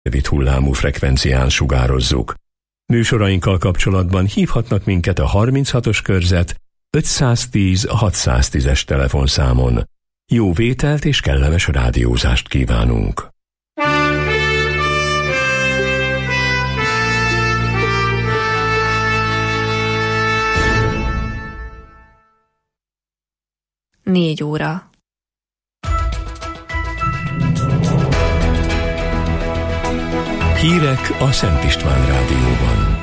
rövid hullámú frekvencián sugározzuk. Műsorainkkal kapcsolatban hívhatnak minket a 36-os körzet 510 610-es telefonszámon. Jó vételt és kellemes rádiózást kívánunk! Négy óra. Hírek a Szent István Rádióban.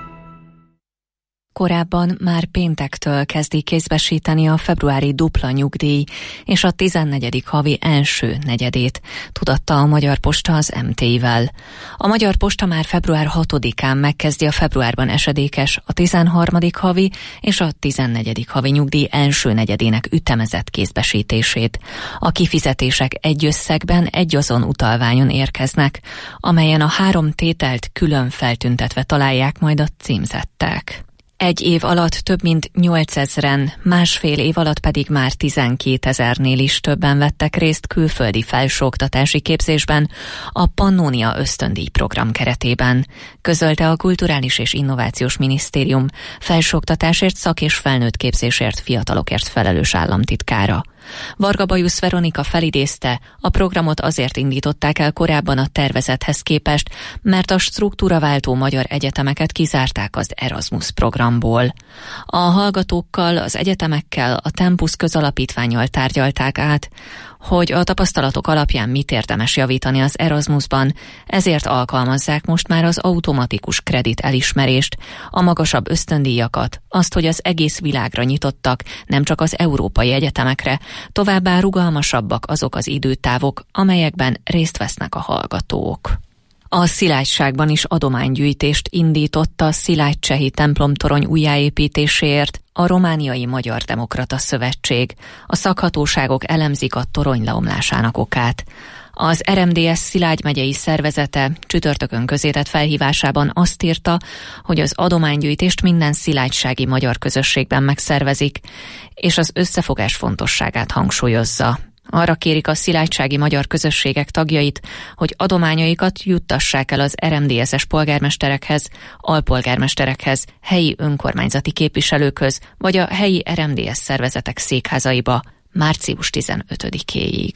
Korábban már péntektől kezdi kézbesíteni a februári dupla nyugdíj és a 14. havi első negyedét, tudatta a Magyar Posta az MT-vel. A Magyar Posta már február 6-án megkezdi a februárban esedékes a 13. havi és a 14. havi nyugdíj első negyedének ütemezett kézbesítését. A kifizetések egy összegben egyazon utalványon érkeznek, amelyen a 3 tételt külön feltüntetve találják majd a címzettek. Egy év alatt több mint 8000-en, másfél év alatt pedig már 12 000-nél is többen vettek részt külföldi felsőoktatási képzésben a Pannónia ösztöndíj program keretében, közölte a Kulturális és Innovációs Minisztérium felsőoktatásért, szak- és felnőtt képzésért, fiatalokért felelős államtitkára. Varga Bajusz Veronika felidézte, a programot azért indították el korábban a tervezethez képest, mert a struktúraváltó magyar egyetemeket kizárták az Erasmus programból. A hallgatókkal, az egyetemekkel, a Tempus közalapítvánnyal tárgyalták át, hogy a tapasztalatok alapján mit érdemes javítani az Erasmusban, ezért alkalmazzák most már az automatikus kredit elismerést, a magasabb ösztöndíjakat, azt, hogy az egész világra nyitottak, nem csak az európai egyetemekre, továbbá rugalmasabbak azok az időtávok, amelyekben részt vesznek a hallgatók. A Szilágyságban is adománygyűjtést indított a Szilágycsehi templomtorony újjáépítéséért a Romániai Magyar Demokrata Szövetség. A szakhatóságok elemzik a torony leomlásának okát. Az RMDS Szilágy megyei szervezete csütörtökön közzétett felhívásában azt írta, hogy az adománygyűjtést minden szilágysági magyar közösségben megszervezik, és az összefogás fontosságát hangsúlyozza. Arra kérik a szilágysági magyar közösségek tagjait, hogy adományaikat juttassák el az RMDS-es polgármesterekhez, alpolgármesterekhez, helyi önkormányzati képviselőkhöz, vagy a helyi RMDS szervezetek székházaiba március 15-éig.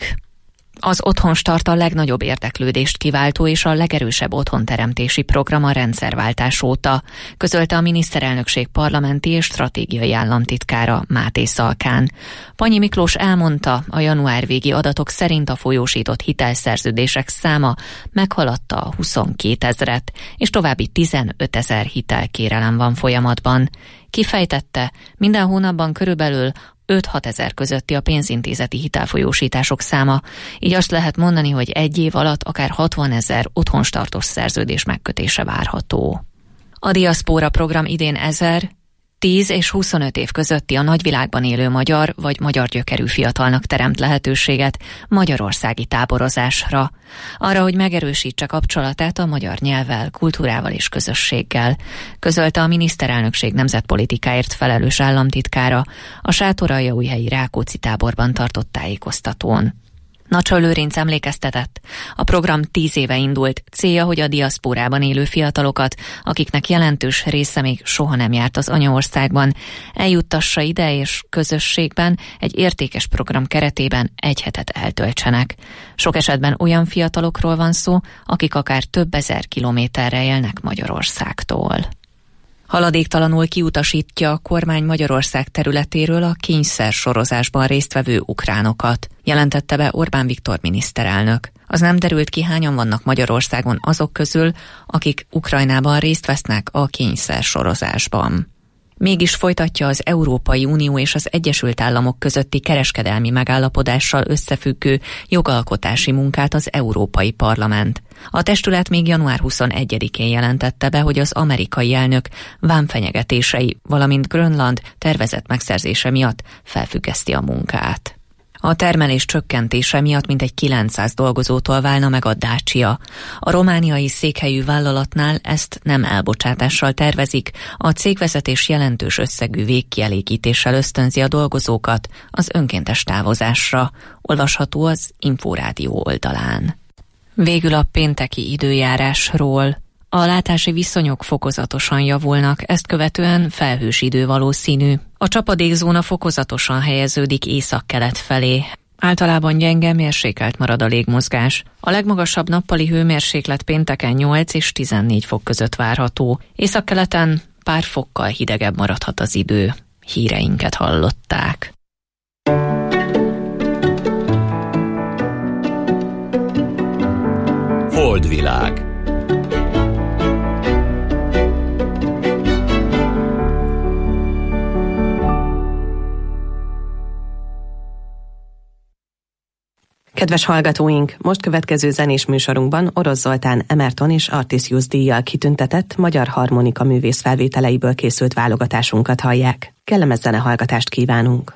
Az Otthonstart a legnagyobb érdeklődést kiváltó és a legerősebb otthonteremtési program a rendszerváltás óta, közölte a miniszterelnökség parlamenti és stratégiai államtitkára, Máté Szalkán. Panyi Miklós elmondta, a január végi adatok szerint a folyósított hitelszerződések száma meghaladta a 22 000-et, és további 15 000 hitelkérelem van folyamatban. Kifejtette, minden hónapban körülbelül 5-6 ezer közötti a pénzintézeti hitelfolyósítások száma, így azt lehet mondani, hogy egy év alatt akár 60 000 otthonstartos szerződés megkötése várható. A diaszpóra program idén 1000, 10 és 25 év közötti a nagyvilágban élő magyar vagy magyar gyökerű fiatalnak teremt lehetőséget magyarországi táborozásra, arra, hogy megerősítse kapcsolatát a magyar nyelvvel, kultúrával és közösséggel, közölte a miniszterelnökség nemzetpolitikáért felelős államtitkára a Sátoraljaújhelyi Rákóczi táborban tartott tájékoztatón. Nacsa Lőrinc emlékeztetett, a program 10 éve indult, célja, hogy a diaszpórában élő fiatalokat, akiknek jelentős része még soha nem járt az anyaországban, eljuttassa ide és közösségben egy értékes program keretében egy hetet eltöltsenek. Sok esetben olyan fiatalokról van szó, akik akár több ezer kilométerre élnek Magyarországtól. Haladéktalanul kiutasítja a kormány Magyarország területéről a kényszersorozásban résztvevő ukránokat, jelentette be Orbán Viktor miniszterelnök. Az nem derült ki, hányan vannak Magyarországon azok közül, akik Ukrajnában részt vesznek a kényszersorozásban. Mégis folytatja az Európai Unió és az Egyesült Államok közötti kereskedelmi megállapodással összefüggő jogalkotási munkát az Európai Parlament. A testület még január 21-én jelentette be, hogy az amerikai elnök vámfenyegetései, valamint Grönland tervezett megszerzése miatt felfüggeszti a munkát. A termelés csökkentése miatt mintegy 900 dolgozótól válna meg a Dacia. A romániai székhelyű vállalatnál ezt nem elbocsátással tervezik, a cégvezetés jelentős összegű végkielégítéssel ösztönzi a dolgozókat az önkéntes távozásra. Olvasható az Inforádió oldalán. Végül a pénteki időjárásról. A látási viszonyok fokozatosan javulnak, ezt követően felhős idő valószínű. A csapadékzóna fokozatosan helyeződik északkelet felé. Általában gyenge, mérsékelt marad a légmozgás. A legmagasabb nappali hőmérséklet pénteken 8 és 14 fok között várható. Északkeleten pár fokkal hidegebb maradhat az idő. Híreinket hallották. Holdvilág. Kedves hallgatóink, most következő zenés műsorunkban Orosz Zoltán Emerton és Artisius díjjal kitüntetett magyar harmonika művész felvételeiből készült válogatásunkat hallják. Kellemes zenehallgatást kívánunk!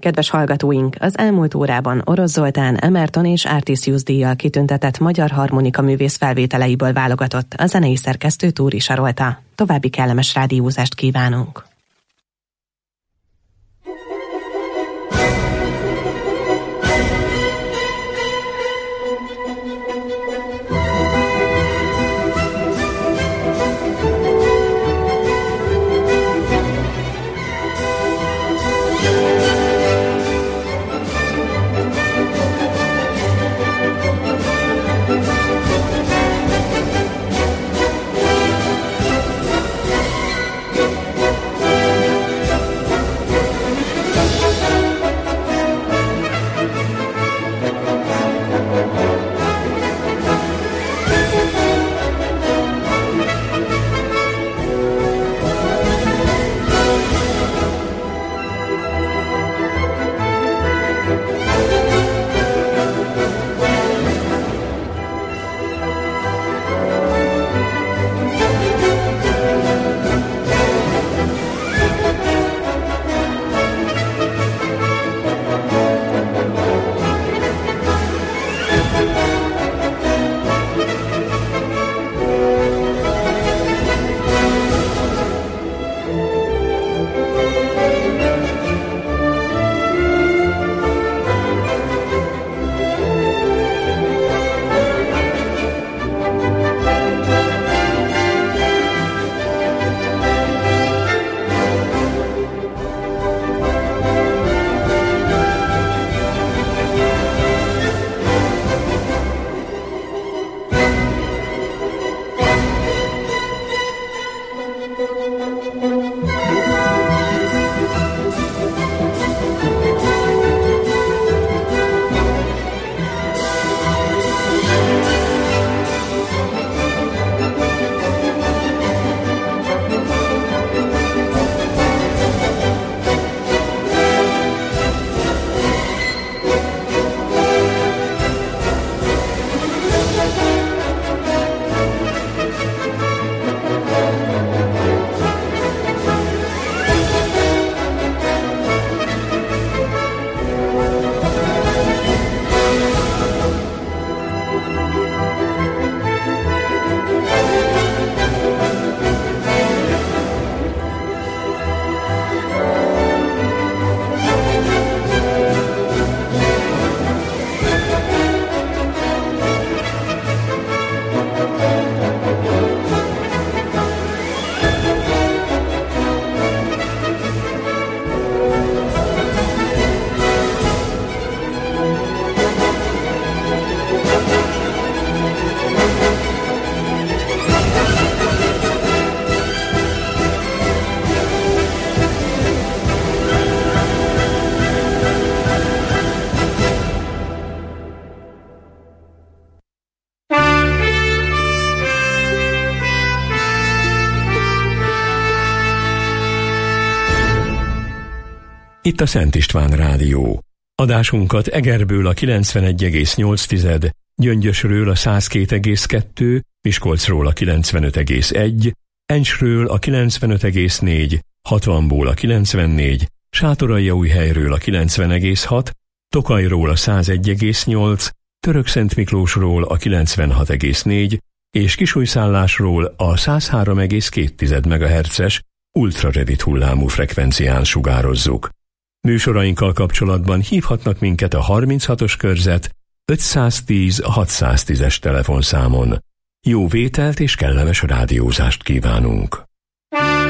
Kedves hallgatóink, az elmúlt órában Orosz Zoltán Emerton és Artisius díjjal kitüntetett magyar harmonika művész felvételeiből válogatott a zenei szerkesztő Túri Sarolta. További kellemes rádiózást kívánunk! Itt a Szent István Rádió. Adásunkat Egerből a 91,8, Gyöngyösről a 102,2, Miskolcról a 95,1, Encsről a 95,4, Hatvanból a 94, Sátoraljaújhelyről a 90,6, Tokajról a 101,8, Törökszentmiklósról a 96,4 és Kisújszállásról a 103,2 MHz-es ultrarövid hullámú frekvencián sugározzuk. Műsorainkkal kapcsolatban hívhatnak minket a 36-os körzet 510 610-es telefonszámon. Jó vételt és kellemes rádiózást kívánunk!